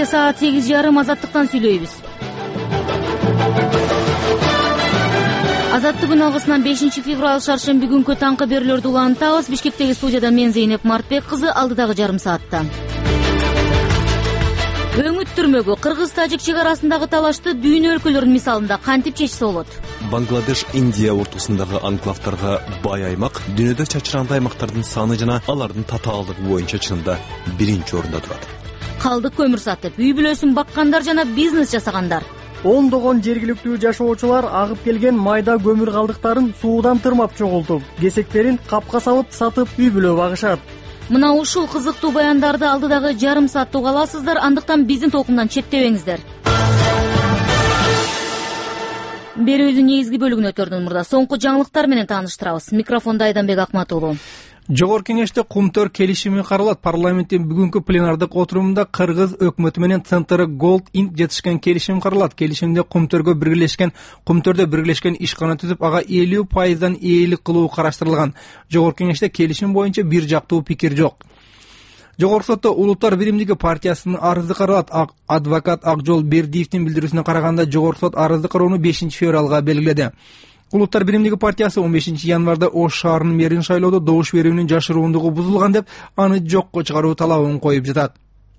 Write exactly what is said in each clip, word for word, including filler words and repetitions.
саат сегиз жарым Азаттыктан сүйлөйбүз. Азаттык алгысынан бешинчи февраль шаршемби күнкү таңкы берүүлөрдү улантабыз. Бишкектеги студияда мен Зейнеп Мартбек кызы, алдыдагы жарым саатта. Өңүт түрмөгү Кыргыз-Тажик чек арасындагы талашты дүйнө өлкөлөрүнүн мисалында кантип чечсе болот? Бангладеш, Индия ортосундагы анклавдарга бай аймак дүйнөдө чачыраңдуу аймактардын саны жана алардын татаалдыгы боюнча чынында биринчи орунда турат. Калдык көмүр сатып, үй бүлөсүн баккандар жана бизнес жасагандар. Ондогон жергиликтүү жашоочулар агып келген майда көмүр калдыктарын суудан тырмап чогултуп, кесектерин капка салып сатып үй бүлө багышат. Мына ушул кызыктуу баяндарды алдыдагы жарым саатта уга аласыздар, андыктан биздин толкундан четтебеңиздер. Берүүбүздүн негизги бөлүгүнө өтөрдөн мурда соңку жаңылыктар менен тааныштырабыз. Микрофонда Айданбек Акмат уулу. Жогорку кеңеште Кумтөр келишими каралат. Парламенттин бүгүнкү пленардык отурумунда Кыргыз өкмөтү менен Центры Gold Inc жетишкен келишим каралат. Келишимде Кумтөргө биргелешкен Кумтөрдө биргелешкен ишкана түзүп, ага элүү пайыздан ээлик кылуу караштырылган. Жогорку кеңеште келишим боюнча бир жактуу пикир жок. Жогорку сотто Улуттар биримдиги партиясынын арызы каралат. Адвокат Акжол Бердиевдин билдирүүсүнө караганда, жогорку сот арызды кароону бешинчи февралга белгиледи. Улуттар биримдиги партиясы он бешинчи январда Ош шаарынын мэрин шайлоодо добуш берүүнүн жашыруундугу бузулган деп, аны жокко чыгаруу талабын коюп жатат.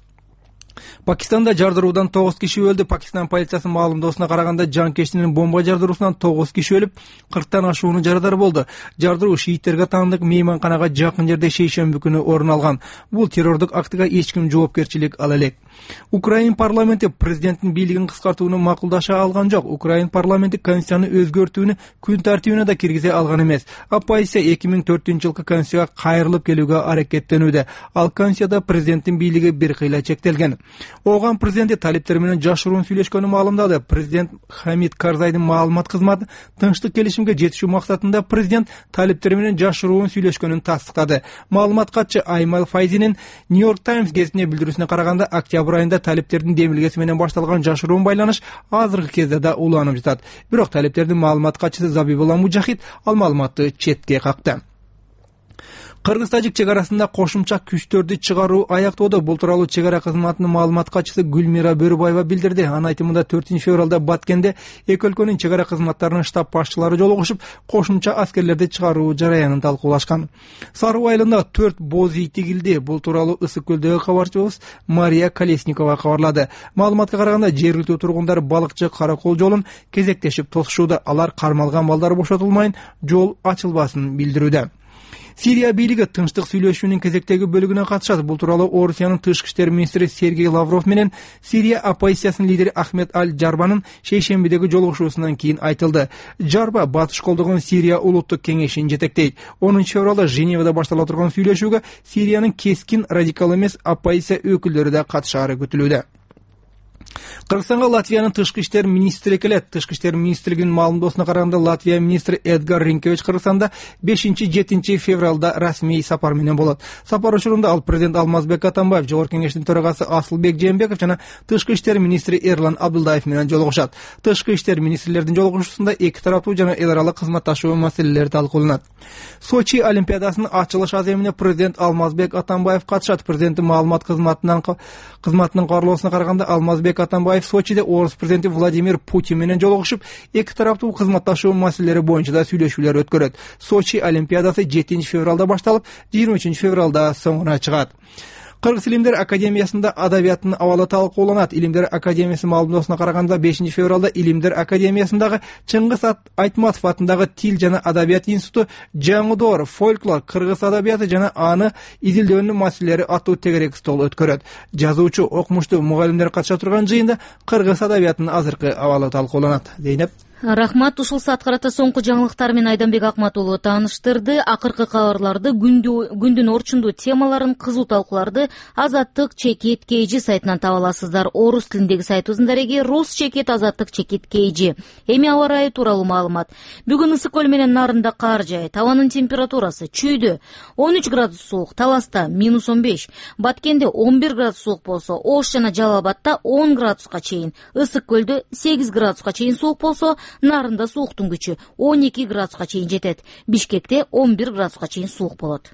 Пакистанда жардыруудан тогуз киши өлдү. Пакистан полициясы маалымдоосуна караганда, жанкештинин бомба жардыруусунан тогуз киши өлүп, кырктан ашуунун жарадар болду. Жардыруу шииттерге таандык мейманканага жакын жерде шейшемби күнү орун алган. Бул террордук актыга эч ким жоопкерчилик ала элек. Украин парламенти президенттин бийлигин кыскартууну макулдаша алган жок. Украин парламенти конституцияны өзгөртүүнү күн тартибине да киргизе алган эмес. Оппозиция эки миң төртүнчү жылкы конституцияга кайрылып келүүгө аракеттенүүдө. Ал конституцияда президенттин бийлиги бир кыйла чектелген. Оған президенти талиптер менен жашыруун сүйлөшкөнү маалымдады. Президент Хамид Карзайдын маалымат кызматы тынчтык келишимге жетишүү максатында президент талиптер менен жашыруун сүйлөшкөнүн тастыктады. Маалымат катчы Аймал Файзинин Нью-Йорк Таймс гезитине билдирүүсүнө караганда, октябрь айында талиптердин демилгеси менен башталган жашыруун байланыш азыркы кезде да уланып жатат. Бирок талиптердин маалымат катчысы Забибулла Мужахид ал маалыматты четке какты. Кыргыз-Тажик чек арасында кошумча күчтөрдү чыгаруу аяктоодо. Бул тууралуу чек ара кызматынын маалымат катчысы Гүлмира Бөрүбаева билдирди. Анын айтымында төртүнчү февралда Баткенде эки өлкөнүн чек ара кызматтарынын штаб башчылары жолугушуп, кошумча аскерлерди чыгаруу жараянын талкуулашкан. Саруу айылында төрт боз ий тигилди. Бул тууралуу Ысык көлдөгү кабарчыбыз Мария Колесникова кабарлады. Маалыматка караганда, жергиликтүү тургундар балыкчы каракол жолун кезектешип тосушууда. Алар кармалган балдар бошотулмайын, жол ачылбасын билдирүүдө. Сирия бийлиги тынчтык сүйлөшүүнүн кезектеги бөлүгүнө катышат. Бул тууралуу Орусиянын тышкы иштер министри Сергей Лавров менен Сирия оппозициясынын лидери Ахмед Аль-Джарбанын шейшембидеги жолугушуусунан кийин айтылды. Джарба батыш колдогон Сирия улуттук кеңешин жетектейт. онунчу февралда Женевада баштала турган сүйлөшүүгө Сириянын кескин радикал эмес оппозиция өкүлдөрү да катышаары күтүлүүдө. Кыргызстанга Латвиянын тышкы иштер министри келет. Тышкы иштер министрлигинин маалымдоосуна караганда, Латвия министри Эдгар Ринкевич Кыргызстанда бешинчи-жетинчи февралда расмий сапар менен болот. Сапар учурунда ал президент Алмазбек Атамбаев, жогорку кеңештин төрагасы Асылбек Жээнбеков жана тышкы иштер министри Эрлан Абдулдаев менен жолугушат. Тышкы иштер министрлердин жолугушуусунда эки тараптуу жана эл аралык кызматташуу маселелери талкууланат. Сочи олимпиадасынын ачылыш аземине президент Алмазбек Атамбаев катышат. Президенттин маалымат кызматынан кызматынын кабарлоосуна караганда, Алмазбек Атамбаев Сочиде орус президенти Владимир Путин менен жолугушуп, эки тараптуу кызматташуу маселелери боюнча да сүйлөшүүлөр өткөрөт. Сочи олимпиадасы жетинчи февралда башталып, жыйырма үчүнчү февралда соңуна чыгат. Кыргыз Илимдер академиясында адабияттын абалы талкууланат. Илимдер академиясы маалымдоосуна караганда, бешинчи февралда Илимдер академиясындагы Чыңгыз Айтматов атындагы Тил жана адабият институту жаңы фольклор, кыргыз адабияты жана аны изилдөөнүн маселелери аттуу тегерек стол өткөрөт. Жазуучу, окумуштуу мугалимдер катыша турган жыйында кыргыз адабиятынын азыркы абалы талкууланат. Зейнеп. Рахмат, ушул саат карата соңку жаңылыктар менен Айданбек Акмат уулу тааныштырды. Акыркы кабарларды, күндүн орчундуу темаларын, кызуу талкууларды Азаттык чекит кейжи сайтынан таба аласыздар. Орус тилиндеги сайтыбыздын дареги Рус чекит Азаттык чекит кейжи. Эми аба ырайы тууралуу маалымат. Бүгүн Ысык көл менен Нарында кар жаайт. Абанын температурасы чүйдө он үч градус суук, Таласта минус он беш, Баткенде он бир градус суук болсо, Ош жана Жалал Абадта он градуска чейин, Ысык көлдө сегиз градуска чейин суук болсо, Нарында сууктун күчү он эки градуска чейин жетет. Бишкекте он бир градуска чейин суук болот.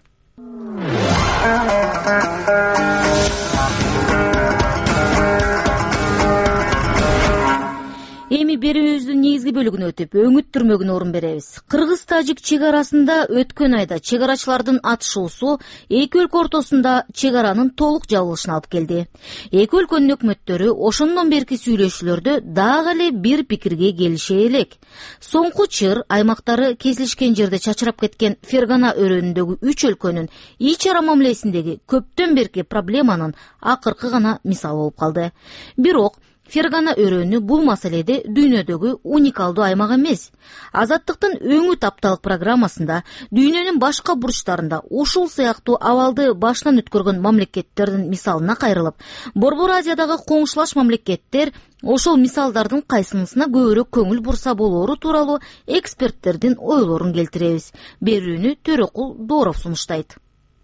эми берүүбүздүн негизги бөлүгүнө өтүп өңүттүрмөгүнө орун беребиз. Кыргыз-тажик чек арасында өткөн айда чек арачылардын атышуусу эки өлкө ортосунда чек аранын толук жабылышына алып келди. Эки өлкөнүн өкмөттөрү ошондон берки сүйлөшүүлөрдө дагы эле бир пикирге келише элек. Соңку чыр аймактары кесилишкен жерде чачырап кеткен Фергана өрөөнүндөгү үч өлкөнүн ич ара мамилесиндеги көптөн берки проблеманын акыркы гана мисалы болуп калды. Бирок Фергана өрөөнү бул маселеде дүйнөдөгү уникалдуу аймак эмес. Азаттыктын өңүт апталык программасында дүйнөнүн башка бурчтарында ушул сыяктуу абалды башынан өткөргөн мамлекеттердин мисалына кайрылып, Борбор Азиядагы коңшулаш мамлекеттер ошол мисалдардын кайсынысына көбүрөөк көңүл бурса болоору тууралуу эксперттердин ойлорун келтиребиз. Берүүнү Төрөкул Дооров сунуштайт.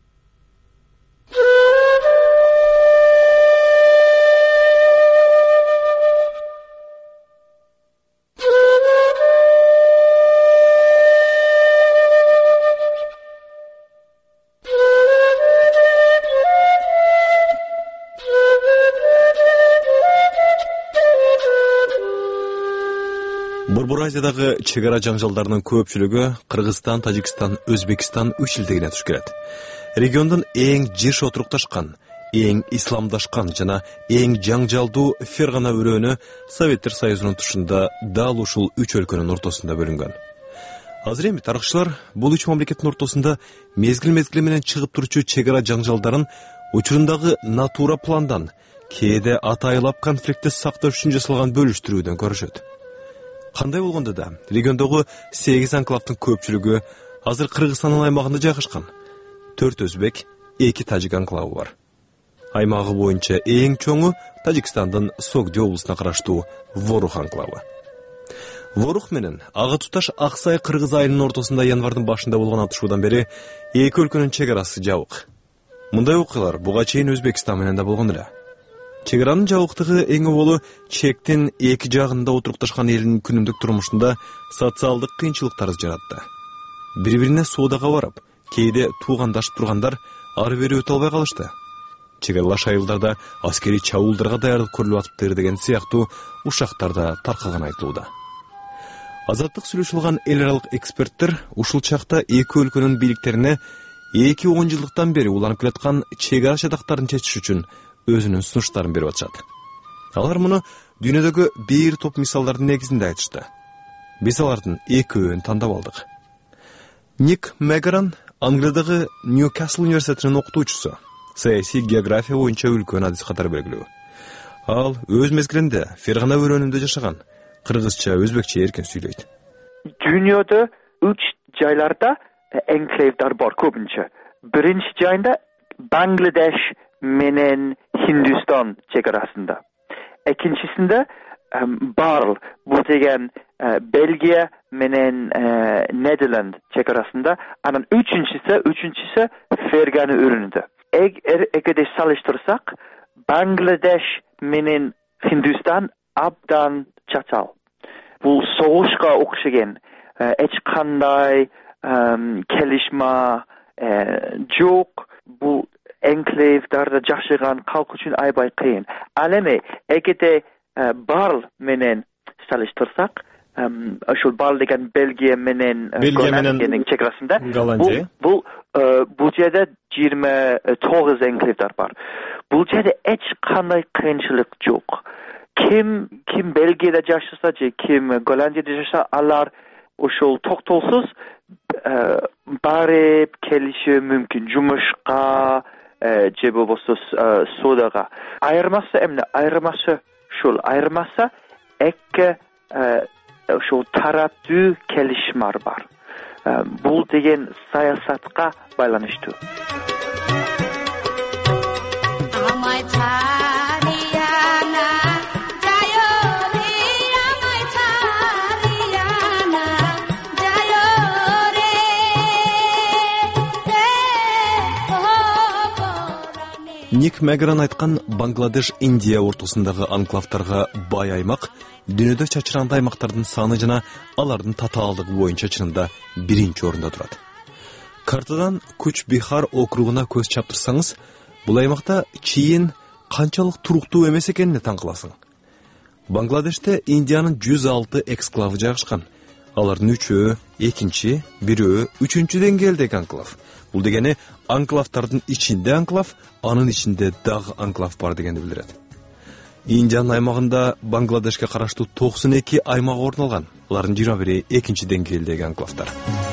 Борбор Азиядагы чек ара жаңжалдарынын көпчүлүгү Кыргызстан, Тажикстан, Өзбекстан үч элдигине туш келет. Региондун эң жиш отурукташкан, эң исламдашкан жана эң жаңжалдуу Фергана өрөөнү Советтер Союзунун тушунда дал ушул үч өлкөнүн ортосунда бөлүнгөн. Азыр эми тарыхчылар бул үч мамлекеттин ортосунда мезгил-мезгили менен чыгып турчу чек ара жаңжалдарын учурундагы натура пландан, кээде атайылап конфликтти сакташ үчүн жасалган бөлүштүрүүдөн көрүшөт. Кандай болгондо да, региондогу сегиз анклавдын көпчүлүгү азыр Кыргызстандын аймагында жайгашкан. төрт өзбек, эки тажик анклавы бар. Аймагы боюнча эң чоңу Тажикстандын Согди облусуна караштуу Ворух анклавы. Ворух менен ага туташ Аксай Кыргыз айылынын ортосунда январдын башында болгон атышуудан бери эки өлкөнүн чек арасы жабык. Мындай окуялар буга чейин Өзбекстан менен да болгон эле. Чек аранын жабыктыгы эң болу чектин эки жагында отурукташкан элдин күнүмдүк турмушунда социалдык кыйынчылыктар жаратты. Бири-бирине соодага барып, кээде туугандашып тургандар ары бери өтө албай калышты. Чек аралаш айылдарда аскери чабуулдарга даярдык көрүлүп атыптыр деген сыяктуу ушактар да таркаган айтылууда. Азаттык сүйлөшүп алган эл аралык эксперттер ушул чакта эки өлкөнүн бийликтерине эки он жылдыктан бери уланып келаткан чек ара чатактарын чечиш үчүн өзүнүн сунуштарын берип атышат. Алар муну дүйнөдөгү бир топ мисалдардын негизинде айтышты. Биз алардын экөөнүн тандап алдык. Ник Мегран Англиядагы Ньюкасл университетинин окутуучусу, саясий география боюнча үлкөн адис катары белгилүү. Ал өз мезгилинде Фергана өрөөнүндө жашаган, кыргызча, өзбекче эркин сүйлөйт. Дүйнөдө үч жайларда энклейвдар бар көбүнчө. Биринчи жайында Бангладеш менен Hindistan чек арасында. Экинчисинде Барл, бул деген Бельгия менен Нидерланд чек арасында. Анан үчүнчүсү, үчүнчүсү Фергана өрөөнүндө. Эгерде салыштырсак, Бангладеш менен Hindistan абдан чачал. Бул согушка окшогон, эч кандай келишме жок. Бул энклейвдарда жашаган калк үчүн аябай кыйын. Ал эми эгерде Барл менен салыштырсак, ошол Барл деген Бельгия менен Голландиянын чек арасында, бул бул жерде жыйырма тогуз энклейвдар бар. Бул жерде эч кандай кыйынчылык жок. Ким ким Бельгияда жашаса же ким Голландияда жашаса, алар ошол токтолсуз барып келиши мүмкүн жумушка же болбосо соодага. Айырмасы эмне? Айырмасы ушул. Айырмасы эки ошол тараптуу келишмар бар. Бул деген саясатка байланыштуу. Ник Мегран айткан Бангладеш Индия ортосундагы анклавтарга бай аймак дүйнөдө чачыраңдуу аймактардын саны жана алардын татаалдыгы боюнча чынында биринчи орунда турат. Картадан Куч Бихар округуна көз чаптырсаңыз, бул аймакта чийин канчалык туруктуу эмес экенине таң каласың. Бангладеште Индиянын жүз алты эксклавы жайгашкан. Алардын үчөө экинчи, бирөө үчүнчү деңгээлдеги анклав. Бул дегени анклавдардын ичинде анклав, анын ичинде дагы анклав бар дегенди билдирет. Индиянын аймагында Бангладешке караштуу токсон эки аймак орун алган. Алардын жыйырма бири экинчи деңгээлдеги анклавдар.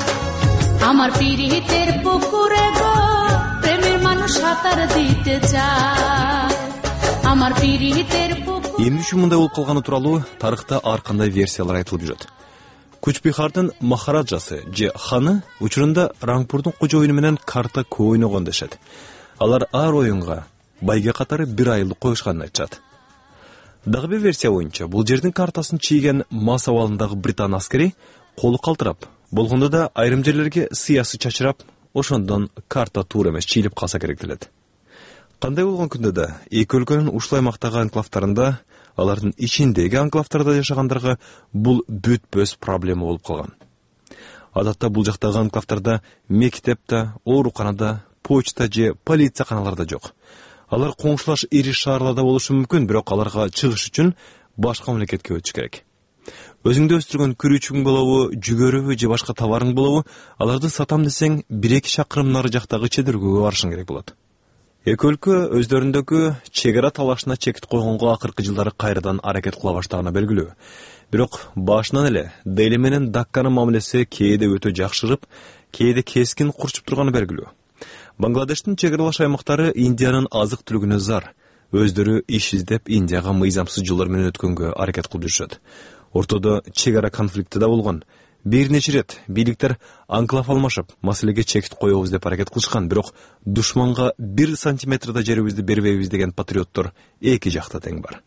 Амар пиритер пукуре го премер мануш хатар дите чай. Амар пиритер пукуре. Эмне үчүн мындай болуп калганы тууралуу тарыхта ар кандай версиялар айтылып жүрөт. Кучбихардын махараджасы же ханы учурунда Рангпурдун кожоюну менен карта көп ойногон дешет. Алар ар оюнга байге катары бир айылды коюшканын айтышат. Дагы бир версия боюнча бул жердин картасын чийген мас абалындагы британ аскери колу калтырап, болгондо да айрым жерлерге сыясы чачырап, ошондон карта туура эмес чийилип калса керек делет. Кандай болгон күндө да эки өлкөнүн ушул аймактагы анклавтарында, алардын ичиндеги анклавтарда жашагандарга бул бүтпөс проблема болуп калган. Адатта бул жактагы анклавтарда мектепте, ооруканада, почта же полиция каналарда жок. Алар коңшулаш ири шаарларда болушу мүмкүн, бирок аларга чыгыш үчүн башка мамлекетке өтүш керек. Өзүңдө өстүргөн күрүчүң болобу, жүгөрүбү же башка товарың болобу, аларды сатам десең бир эки шакырым нары жактагы чедиргөөгө барышың керек болот. Эки өлкө өздөрүндөгү чек ара талашына чекит койгонго акыркы жылдары кайрадан аракет кыла баштаганы белгилүү. Бирок башынан эле Дели менен Дакканын мамилеси кээде өтө жакшырып, кээде кескин курчуп турганы белгилүү. Бангладештин чек аралаш аймактары Индиянын азык түлүгүнө зар. Өздөрү иш издеп Индияга мыйзамсыз жолдор менен өткөнгө аракет кылып жүрүшөт. Ортодо чек ара конфликти да болгон. Бир нече рет бийликтер анклав алмашып, маселеге чекит коебуз деп аракет кылышкан, бирок душманга бир сантиметр да жерибизди бербейбиз деген патриоттор эки жакта тең бар.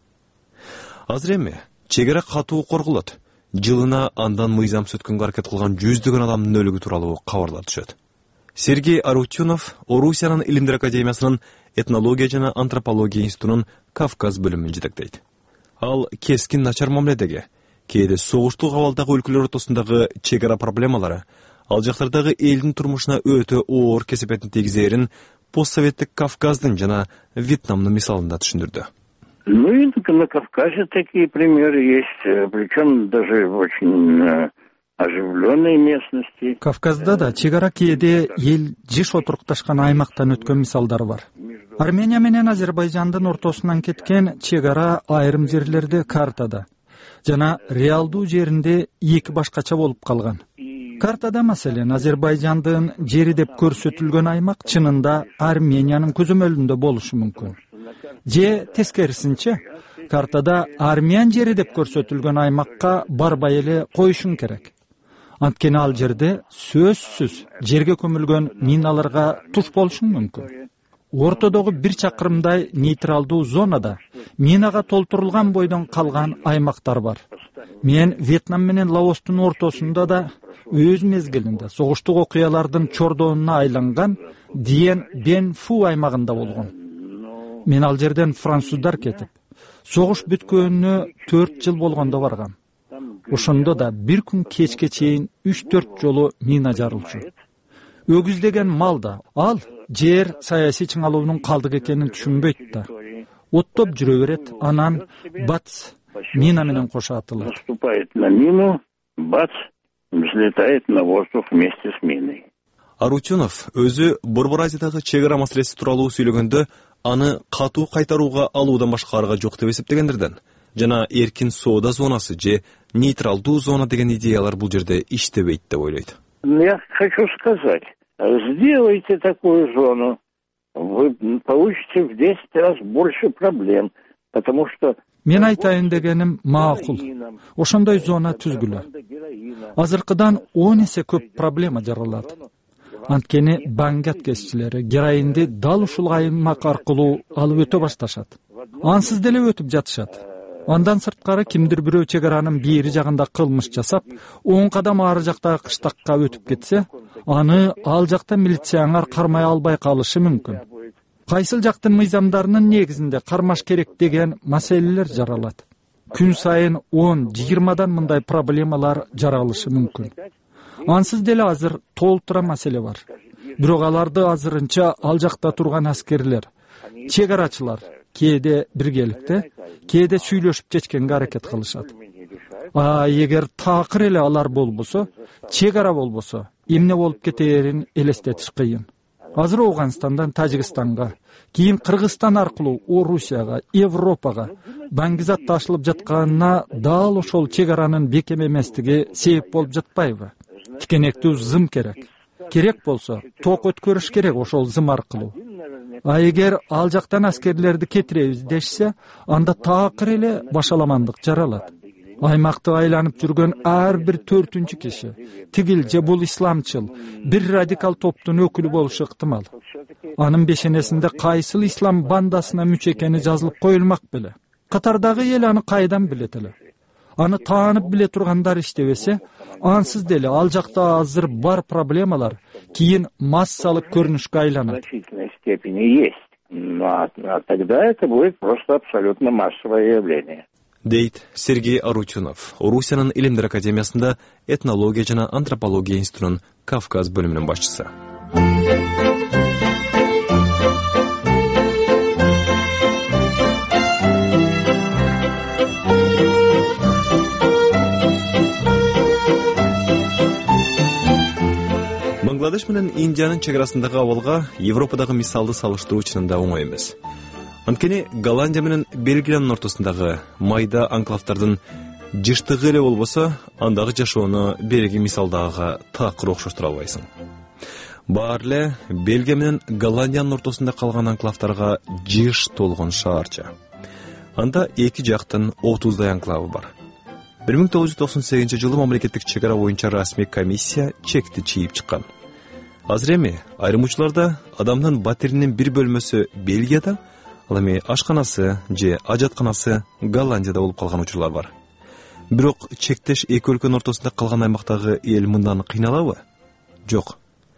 Азыр эми чек ара катуу корголот. Жылына андан мыйзамсыз өткөнгө аракет кылган жүздөгөн адамдын өлүгү тууралуу кабарлар түшөт. Сергей Арутюнов Орусиянын Илимдер академиясынын этнология жана антропология институтунун Кавказ бөлүмүн жетектейт. Ал кескин начар мамиледеги, кээде согуштук абалдагы өлкөлөр ортосундагы чек ара проблемалары, ал жактардагы элдин турмушуна өтө оор кесепетин тийгизээрин постсоветтик Кавказдын жана Вьетнамдын мисалында түшүндүрдү. Ну и на Кавказе такие примеры есть, причем даже очень оживленной местности. Кавказда да чек ара кээде эл жыш отурукташкан аймактан өткөн мисалдар бар. Армения менен Азербайжандын ортосунан кеткен чек ара айрым жерлерде картада жана реалдуу жеринде эки башкача болуп калган. Картада маселен Азербайжандын жери деп көрсөтүлгөн аймак чынында Армениянын көзөмөлүндө болушу мүмкүн. Же тескерисинче, картада Армян жери деп көрсөтүлгөн аймакка барбай эле коюшуң керек. Анткени ал жерде сөзсүз жерге көмүлгөн миналарга туш болушуң мүмкүн. Ортодогу бир чакырымдай нейтралдуу зонада минага толтурулган бойдон калган аймактар бар. Мен Вьетнам менен Лаостун ортосунда да өз мезгилинде согуштук окуялардын чордонуна айланган Диен Бен Фу аймагында болгон. Мен ал жерден француздар кетип, согуш бүткөнүнө төрт жыл болгондо баргам. Ошондо да бир күн кечке чейин үч төрт жолу мина жарылчу. Өгүз деген мал да, ал жер саясий чыңалуунун калдык экенин түшүнбөйт да. Оттоп жүрө берет, анан бац мина менен кошо атылат. Наступает на мину, бац, взлетает на воздух вместе с миной. Арутюнов өзү Борбор Азиядагы чек ара маселеси тууралуу сүйлөгөндө аны катуу кайтарууга алуудан башка арга жок деп эсептегендерден жана эркин соода зонасы же нейтралдуу зона деген идеялар бул жерде иштебейт деп ойлойт. Я хочу сказать, сделайте такую зону, вы получите в десять раз больше проблем, потому что мен айтайын дегеним макул. Ошондой зона түзгүлө. Азыркыдан он эсе көп проблема жаралат. Анткени баңгат кесчилери героинди дал ушул аймак аркылуу алып өтө башташат. Ансыз деле өтүп жатышат. Андан сырткары кимдир бирөө чек аранын бери жагында кылмыш жасап, он кадам ары жактагы кыштакка өтүп кетсе, аны ал жакта милициялар кармай албай калышы мүмкүн. Кайсыл жактын мыйзамдарынын негизинде кармаш керек деген маселелер жаралат. Күн сайын он жыйырмадан мындай проблемалар жаралышы мүмкүн. Ансыз деле азыр толтура маселе бар. Бирок аларды азырынча ал жакта турган аскерлер, чек арачылар кээде биргеликте, кээде сүйлөшүп чечкенге аракет кылышат. А эгер такыр эле алар болбосо, чек ара болбосо, эмне болуп кетерин элестетиш кыйын. Азыр Ауганстандан Тажикстанга, кийин Кыргызстан аркылуу Орусияга, Европага баңгизат ташылып жатканына дал ошол чек аранын бекем эместиги себеп болуп жатпайбы? Тикенектүү зым керек. Керек болсо, ток өткөрүш керек ошол зым аркылуу. А эгер ал жактан аскерлерди кетиребиз дешсе, анда такыр эле башаламандык жаралат. Аймакты айланып жүргөн ар бир төртүнчү киши тигил же бул исламчыл бир радикал топтун өкүлү болушу ыктымал. Анын бешенесинде кайсыл ислам бандасына мүчө экени жазылып коюлмак беле. Катардагы эл аны кайдан билет эле? Аны таанып биле тургандар иштебесе, ансыз деле ал жакта азыр бар проблемалар кийин массалык көрүнүшкө айланат. Тогда это будет просто абсолютно массовое явление. Дейт Сергей Арутюнов, Орусиянын Илимдер академиясында этнология жана антропология институтунун Кавказ бөлүмүнүн башчысы. Бангладеш менен Индиянын чек арасындагы абалга Европадагы мисалды салыштыруу чынында оңой эмес. Анткени Голландия менен Бельгиянын ортосундагы майда анклавдардын жыштыгы эле болбосо, андагы жашоону береги мисалдагыга такыр окшоштура албайсың. Баары эле Бельгия менен Голландиянын ортосунда калган анклавдарга жыш толгон шаарча. Анда эки жактын отуздай анклавы бар. бир миң тогуз жүз токсон сегизинчи жылы мамлекеттик чек ара боюнча расмий комиссия чекти чийип чыккан. Азыр эми айрым учурларда адамдын батиринин бир бөлмөсү Бельгияда, ал эми ашканасы же ажатканасы Голландияда болуп калган учурлар бар. Бирок чектеш эки өлкөнүн ортосунда калган аймактагы эл мындан кыйналабы? Жок.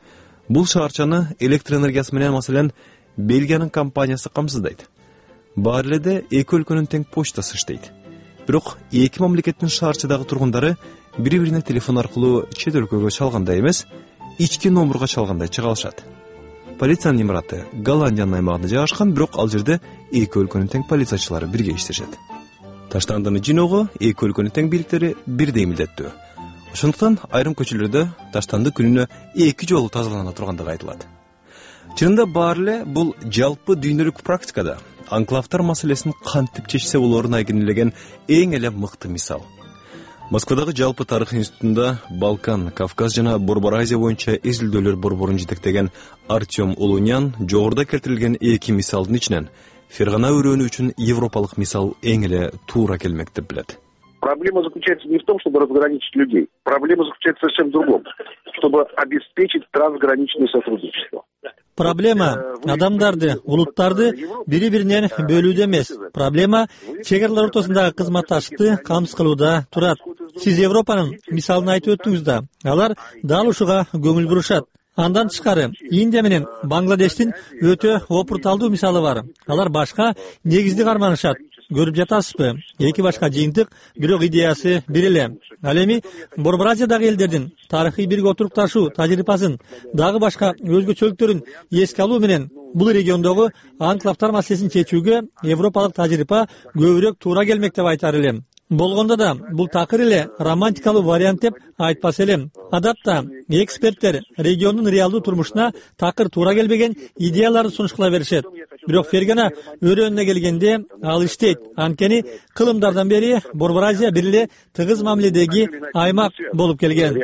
Бул шаарчаны электр энергиясы менен маселен Бельгиянын компаниясы камсыздайт. Баары эле эки өлкөнүн тең почтасы иштейт. Бирок эки мамлекеттин шаарчадагы тургундары бири-бирине телефон аркылуу чет өлкөгө чалгандай эмес, ички номурга чалгандай чыга алышат. Полициянын имараты Голландиянын аймагында жайгашкан, бирок ал жерде эки өлкөнүн тең полициячылары бирге иштешет. Таштандын жиногу эки өлкөнүн тең бийликтери бирдей милдеттүү. Ошондуктан айрым көчөлөрдө таштанды күнүнө эки жолу тазалана тургандыгы айтылат. Чынында баары эле бул жалпы дүйнөлүк практикада анклавдар маселесин кантип чечсе болоорун айгинелеген эң эле мыкты мисал. Москвадагы жалпы тарых институтунда Балкан, Кавказ жана Борбор Азия боюнча изилдөөлөр борборун жетектеген Артем Улунян жогоруда келтирилген эки мисалдын ичинен Фергана өрөөнү үчүн европалык мисал эң эле туура келмек деп билет. Проблема заключается не в том, чтобы разграничить людей. Проблема заключается совсем в другом, чтобы обеспечить трансграничное сотрудничество. Проблема адамдарды, улуттарды бири-биринен бөлүүдө эмес. Проблема чек аралар ортосундагы кызматташтыкты камсыз кылууда турат. Сиз Европанын мисалын айтып өттүңүз да, алар дал ушуга көңүл бурушат. Андан тышкары Индия менен Бангладештин өтө опурталдуу мисалы бар. Алар башка негизди карманышат. Көрүп жатасызбы? Эки башка жыйынтык, бирок идеясы бир эле. Ал эми Борбор Азиядагы элдердин тарыхый бирге отурукташуу тажрыйбасын, дагы башка өзгөчөлүктөрүн эске алуу менен бул региондогу анклавдар маселесин чечүүгө европалык тажрыйба көбүрөөк туура келмек деп айтар элем. Болгондо да бул такыр эле романтикалуу вариант деп айтпас элем. Адатта эксперттер региондун реалдуу турмушуна такыр туура келбеген идеяларды сунуш кыла беришет. Бирок Фергана өрөөнүнө келгенде ал иштейт. Анткени кылымдардан бери Борбор Азия бир эле тыгыз мамиледеги аймак болуп келген.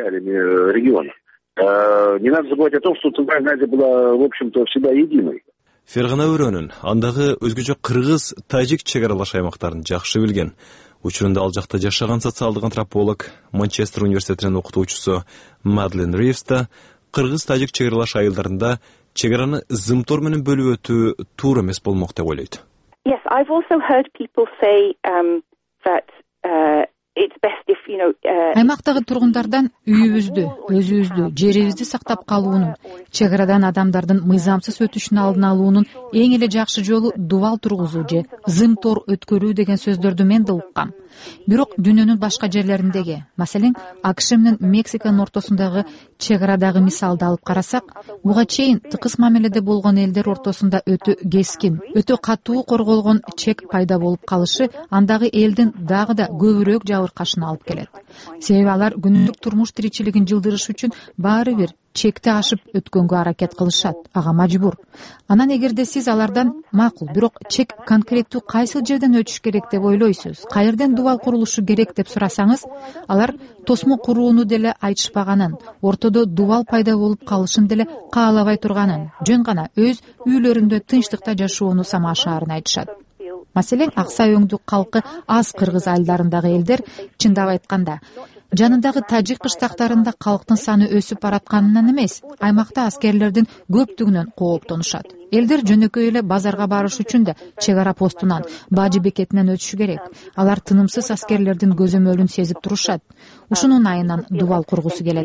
Не надо забывать о том, что Центральная Азия была, в общем-то, всегда единой. Фергана өрөөнүн андагы өзгөчө кыргыз, тажик чек аралаш аймактарын жакшы билген. Учурунда ал жакта жашаган социалдык антрополог, Манчестер университетинин окутуучусу Мадлен Ривз да кыргыз-тажик чек аралаш айылдарында чек араны зымтор менен бөлүп өтүү туура эмес болмок деп ойлойт. Yes, I've also heard people say um, that uh, it's best if, you know, uh, аймактагы тургундардан үйүбүздү, өзүбүздү, жерибизди сактап калуунун, чек арадан адамдардын мыйзамсыз өтүшүнүн алдын алуунун эң эле жакшы жолу дубал тургузуу же зымтор өткөрүү деген сөздөрдү мен да уккам. Бирок дүйнөнүн башка жерлериндеги, маселен АКШ менен Мексиканын ортосундагы чек арадагы мисалды алып карасак, буга чейин тыкыз мамиледе болгон элдер ортосунда өтө кескин, өтө катуу корголгон чек пайда болуп калышы андагы элдин дагы да көбүрөөк жабыркашына алып келет. Себеби алар күнүмдүк турмуш тиричилигин жылдырыш үчүн баары бир чекти ашып өткөнгө аракет кылышат, ага мажбур. Анан эгерде сиз алардан макул, бирок чек конкреттүү кайсыл жерден өтүш керек деп ойлойсуз, каерден дубал курулушу керек деп сурасаңыз, алар тосмо курууну деле айтышпаганын, ортодо дубал пайда болуп калышын деле каалабай турганын, жөн гана өз үйлөрүндө тынчтыкта жашоону самашаарын айтышат. Маселен, акса өңдүү калкы аз кыргыз айылдарындагы элдер, чындап айтканда, жанындагы тажик кыштактарында калктын саны өсүп баратканынан эмес, аймакта аскерлердин көптүгүнөн кооптонушат. Элдер жөнөкөй эле базарга барыш үчүн да чек ара постунан, бажы бекетинен өтүшү керек. Алар тынымсыз аскерлердин көзөмөлүн сезип турушат. Ушунун айынан дубал кургусу келет.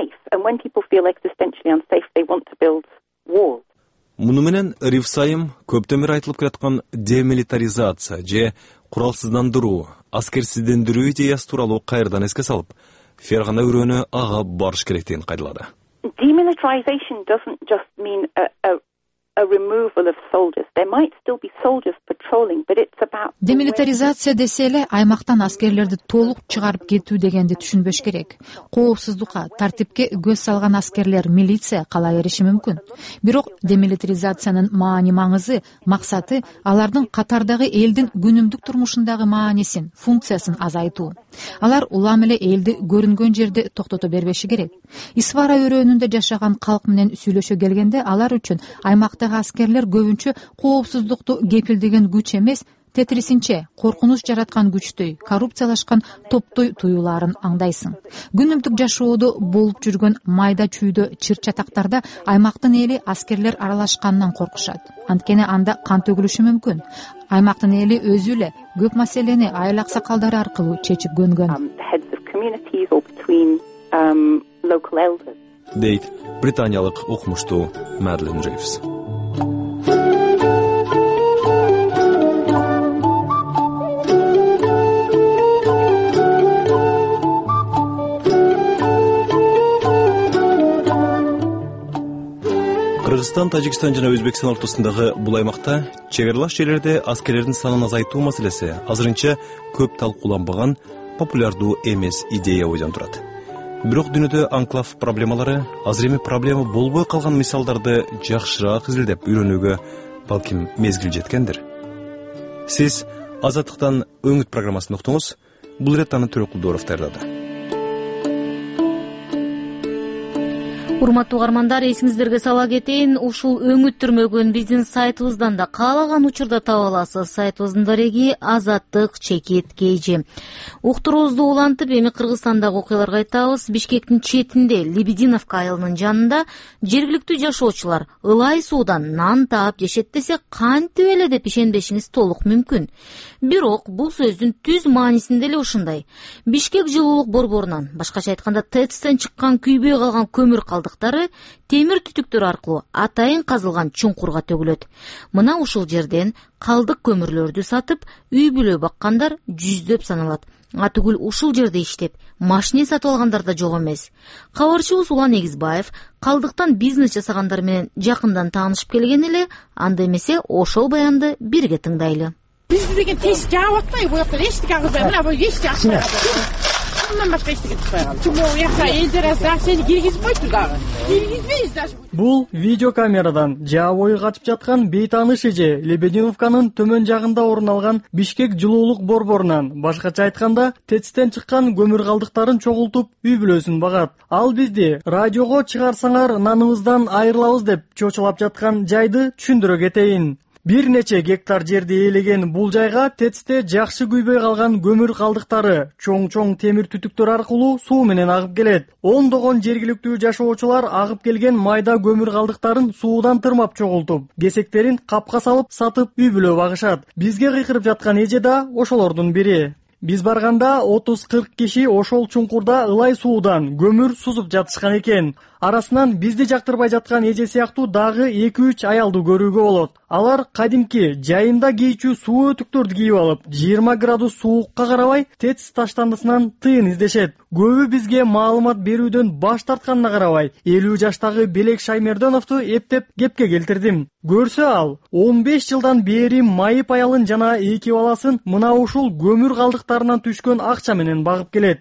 Муну менен Риф Сайым көптөн бери айтылып келаткан демилитаризация же куралсыздандыруу, аскерсиздендирүү идеясы тууралуу кайрадан эске салып, Фергана өрөөнү ага барыш керектигин кайдалады. Demilitarization doesn't just mean a, a a removal of soldiers. There might still be soldiers patrolling, but it's about Демилитаризация десе эле аймактан аскерлерди толук чыгарып кетүү дегенди түшүнбөш керек. Коопсуздукка, тартипке көз салган аскерлер, милиция кала бериши мүмкүн. Бирок демилитаризациянын маани маңызы, максаты алардын катардагы элдин күнүмдүк турмушундагы маанисин, функциясын азайтуу. Алар улам эле элди көрүнгөн жерде токтото бербеши керек. Исвара өрөөнүндө жашаган калк менен сүйлөшө келгенде алар үчүн аймактагы аскерлер көбүнчө коопсуздукту кепилдеген күч эмес, тетрисинче коркунуч жараткан күчтөй, коррупциялашкан топтой туюуларын аңдайсың. Күнүмдүк жашоодо болуп жүргөн майда чүйдө чыр-чатактарда аймактын эли аскерлер аралашканынан коркушат. Анткени анда кан төгүлүшү мүмкүн. Аймактын эли өзү эле көп маселени айыл аксакалдары аркылуу чечип көнгөн. Дейт британиялык окумуштуу Марлен Ривз. Кыргызстан, Тажикстан жана Өзбекстан ортосундагы бул аймакта чек аралаш жерлерде аскерлердин санын азайтуу маселеси азырынча көп талкууланбаган, популярдуу эмес идея бойдон турат. Бирок дүйнөдө анклав проблемалары азыр эми проблема болбой калган мисалдарды жакшыраак изилдеп үйрөнүүгө балким мезгил жеткендир. Сиз Азаттыктан өңүт программасын уктуңуз. Бул ирет аны Төрөкулдууров даярдады. Урматтуу угармандар, эсиңиздерге сала кетейин, ушул өңүт түрмөгүн биздин сайтыбыздан да каалаган учурда таба аласыз. Сайтыбыздын дареги Азаттык чекит kg. Уктуруубузду улантып, эми Кыргызстандагы окуяларга айтабыз. Бишкектин четинде, Лебединовка айылынын жанында жергиликтүү жашоочулар ылай суудан нан таап жешет десе, кантип эле деп ишенбешиңиз толук мүмкүн. Бирок бул сөздүн түз маанисинде эле ушундай. Бишкек жылуулук борборунан, башкача айтканда ТЭЦтен чыккан күйбөй калган көмүр калдыктары темир түтүктөр аркылуу атайын казылган чуңкурга төгүлөт. Мына ушул жерден калдык көмүрлөрдү сатып, үй бүлө баккандар жүздөп саналат. Атүгүл ушул жерде иштеп, машина сатып алгандар да жок эмес. Кабарчыбыз Улан Эгизбаев калдыктан бизнес жасагандар менен жакындан таанышып келген эле, анда эмесе ошол баянды бирге тыңдайлы. Бизди деген тесик жаап атпайбы, бу жакта эчтеке кагызбай, мына бул эчтеке ачпай калды. Мындан башка эчтеке чыкпай калды. Могу жакта элдер аза сени киргизбейт дагы. Киргизбейбиз даже. Бул видео камерадан жаа бою качып жаткан бейтааныш эже Лебединовканын төмөн жагында орун алган Бишкек жылуулук борборунан, башкача айтканда, ТЭЦтен чыккан көмүр калдыктарын чогултуп, үй бүлөсүн багат. Ал бизди радиого чыгарсаңар наныбыздан айрылабыз деп чочулап жаткан жайды түшүндүрө кетейин. Бир нече гектар жерди ээлеген бул жайга ТЭЦте жакшы күйбөй калган көмүр калдыктары чоң-чоң темир түтүктөр аркылуу суу менен агып келет. Ондогон жергиликтүү жашоочулар агып келген майда көмүр калдыктарын суудан тырмап чогултуп, кесектерин капка салып сатып үй бүлө багышат. Бизге кыйкырып жаткан эже да ошолордун бири. Биз барганда отуз кырк киши ошол чуңкурда ылай суудан көмүр сузуп жатышкан экен. арасынан бизди жактырбай жаткан эже сыяктуу дагы эки үч аялды көрүүгө болот. Алар кадимки жайында кийчү суу өтүктөрдү кийип алып, жыйырма градус суукка карабай ТЭЦ таштандысынан тыйын издешет. Көбү бизге маалымат берүүдөн баш тартканына карабай, элүү жаштагы Белек Шаймерденовду эптеп кепке келтирдим. Көрсө ал он беш жылдан бери майып аялын жана эки баласын мына ушул көмүр калдыктарынан түшкөн акча менен багып келет.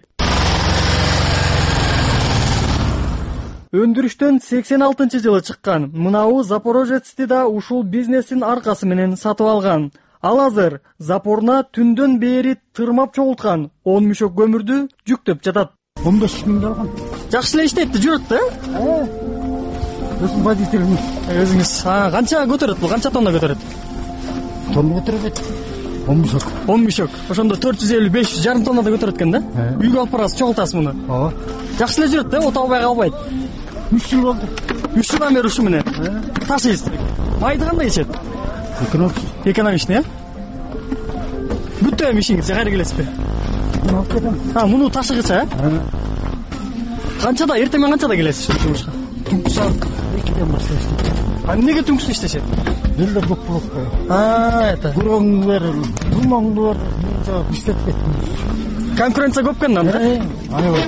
Өндүрүштөн сексен алтынчы жылы чыккан мынау Запорожецти да ушул бизнестин аркасы менен сатып алган. Ал азыр запоруна түндөн бери тырмап чогулткан он мешок көмүрдү жүктөп жатат. он беш миң алган. Жакшы эле иштейт, жүрөт да? Өзүм водителим. Өзүңүз канча көтөрөт бул? Канча тонна көтөрөт? Тонна көтөрөт. он мешок. он мешок. Ошондо төрт жүз элүү беш жүз жарым тоннада көтөрөт экен да? Үйгө алып барасыз, чогултасыз муну. Ооба. Жакшы эле жүрөт да, от албай калбайт. үч жыл болду. үч жылдан бери ушу менен ташыйсыз. Майды кандай ичет? Экономичный. Экономичный, э? Бүттү эми ишиңиз, кайра келесизби? А, муну ташыгыча, э? Канчада, эртең менен канчада келесиз жумушка? Түнкү саат экиден баштайсыз. А эмнеге түнкүсүн иштешет? Элдер көп болот го. А, это. Гүрөң бар, думоң бар, иштетпейт. Конкуренция көп экен анда. Аябай.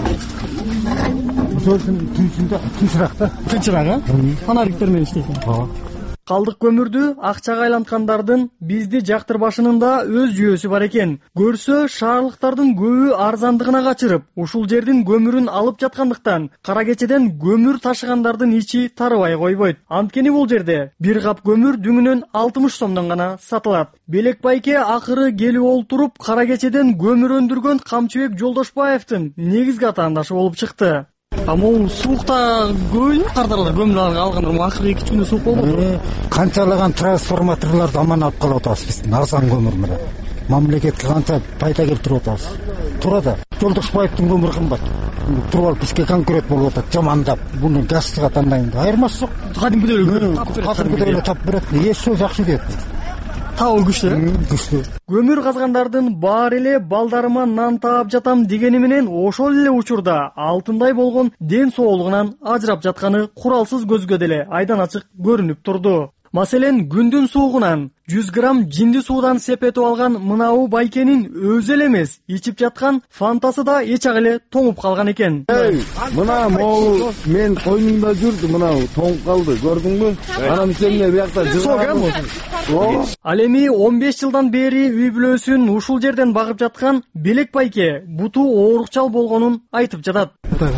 Түнчүндө тынчыраакта. Тынчыраак, э? Фонариктер менен иштейсиң. Ооба. Калдык көмүрдү акчага айланткандардын бизди жактырбашынында өз жүйөсү бар экен. Көрсө, шаарлыктардын көбү арзандыгына качырып, ушул жердин көмүрүн алып жаткандыктан кара кечеден көмүр ташыгандардын ичи тарыбай койбойт. Анткени бул жерде бир кап көмүр дүңүнөн алтымыш сомдон гана сатылат. Белек байке акыры келип олтуруп кара кечеден көмүр өндүргөн Камчыбек Жолдошбаевдин негизги атаандашы болуп чыкты. А могу суукта көбүнө кардарлар көмүр алгандар, акыркы эки күндө суук болбойбу? Канчалаган трансформаторлорду аман алып калып атабыз биз, арзан көмүр менен. Мамлекетке канча пайда келтирип атабыз. Туура да. Жолдошбаевдин көмүрү кымбат. Туруп алып бизге конкурент болуп атат, жамандап. Буну газчыга тандайм. Айырмасы жок. Кадимкидей эле кадимкидей эле тап берет. Эсо жакшы дейт. Табыл күчтүү. Күчтүү. Көмүр казгандардын баары эле балдарыма нан таап жатам дегени менен ошол эле учурда алтындай болгон ден соолугунан ажырап жатканы куралсыз көзгө деле айдан ачык көрүнүп турду. Маселен, күндүн суугунан жүз грамм жинди суудан сепетип алган мынау байкенин өзү эле эмес, ичип жаткан фантасы да эчак эле тоңуп калган экен. Эй, мына могу мен койнумда жүрдү, мына тоңуп калды, көрдүңбү? Анан сен эмне биякта жүргөн? Ал эми он беш жылдан бери үй бүлөсүн ушул жерден багып жаткан Белек байке буту оорукчал болгонун айтып жатат.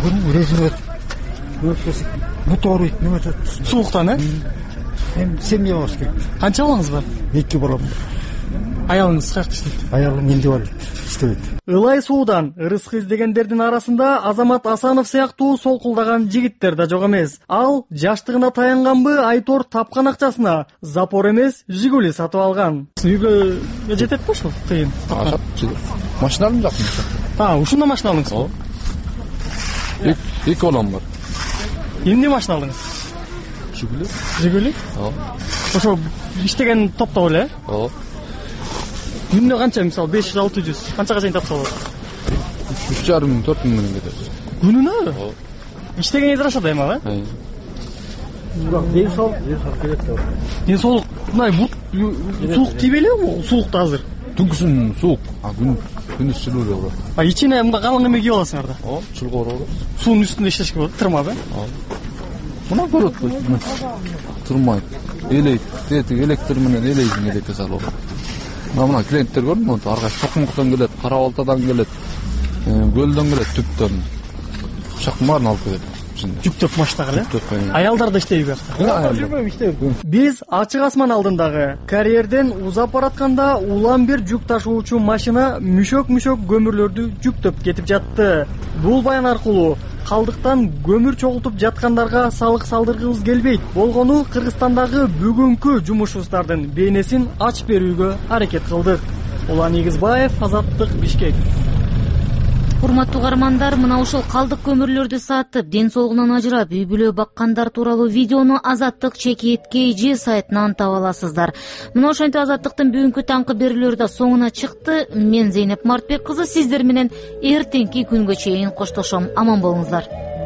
Буту ооруйт, неме жатат? Сууктан, э? Эми семья болуш керек. Канча балаңыз бар? эки балам. Аялыңыз каякта иштейт? Аялым индивалид, иштебейт. Ылай суудан ырыскы издегендердин арасында Азамат Асанов сыяктуу солкулдаган жигиттер да жок эмес. Ал жаштыгына таянганбы, айтор тапкан акчасына запор эмес, Жигули сатып алган. Үйгө жететпи ушул тыйын? Ашап, машина алдым жакын. А, ушунда машина алдыңыз? Ооба. Эки балам бар. Эмне машина алдыңыз? Жигули. Жигули? Ооба. Ошо иштеген топтоо эле? Ооба. Күнүнө канча, мисалы беш жүз алты жүз, канчага чейин тапса болот? үч жарым миң төрт миң менен кетет. Күнүнө? Ооба. Иштегениңиз рашат эми, а? Ай. Ден соолук, ден соолук керек да. Ден соолук, мындай бут суук тийбей элеби суукта азыр? Түнкүсүн суук, а күн күнүс жылуу эле болот. А ичине мындай калың эме кийип аласыңар да? Ооба, чылгоо болот. Суунун үстүндө иштешке болот, тырмап, э? Ооба. Мына көрөт кой, тырмайт, элейт, тети электр менен элейсиң элекке салып. Мына клиенттер көрдүңбү? Аркаш Токмуктан келет, Кара Балтадан келет, Көлдөн келет, Түптөн. Чакмарын алып келет. Жүктөп машинага эле? Аялдар да иштейби бияқта? Биз ачык асман алдындагы карьерден узап баратканда улам бир жүк ташуучу машина мүшөк-мүшөк көмүрлөрдү жүктөп кетип жатты. Бул баян аркылуу калдыктан көмүр чогултуп жаткандарга салык салдыргыбыз келбейт. Болгону Кыргызстандагы бүгүнкү жумушубуздардын бейнесин ачып берүүгө аракет кылдык. Улан Игизбаев, Азаттык, Бишкек. Урматтуу угармандар, мына ушул калдык көмүрлөрдү сатып, ден соолугунан ажырап, үй бүлө баккандар тууралуу видеону Азаттык Чекит Кейжи сайтынан таба аласыздар. Мына ошентип Азаттыктын бүгүнкү таңкы берүүлөрү да соңуна чыкты. Мен Зейнеп Мартбек кызы сиздер менен эртеңки күнгө чейин коштошом. Аман болуңуздар.